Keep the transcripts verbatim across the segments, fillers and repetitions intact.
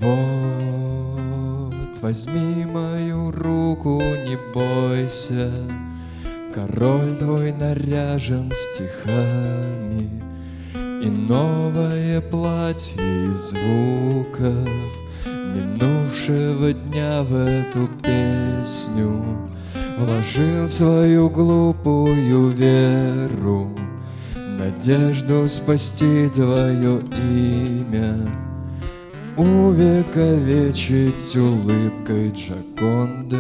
Вот, возьми мою руку, не бойся, король твой наряжен стихами, и новое платье из звуков минувшего дня в эту песню вложил свою глупую веру, надежду спасти твое имя, увековечить улыбкой Джоконды.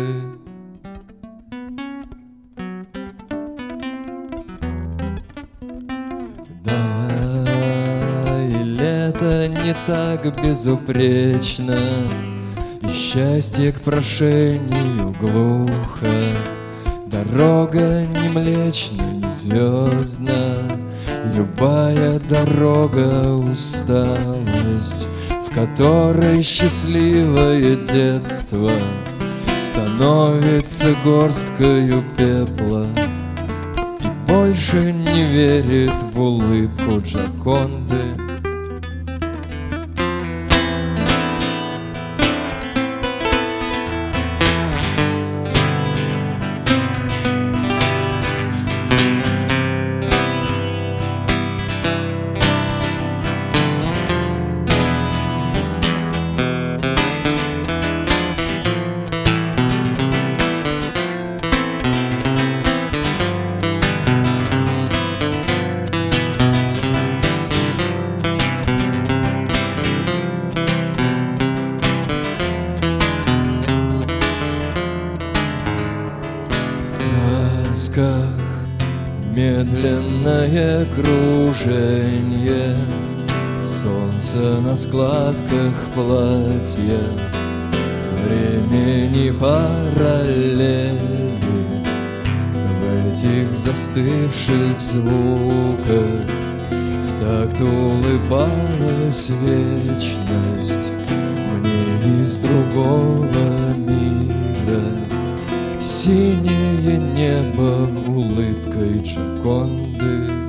Да, и лето не так безупречно, и счастье к прошению глухо. Дорога не млечна, не звездна, любая дорога — усталость, в которой счастливое детство становится горсткою пепла и больше не верит в улыбку Джоконды. Медленное круженье солнца на складках платья, времени параллели в этих застывших звуках. В такт улыбалась вечность мне из другого мира. Синее небо улыбкой Джоконды.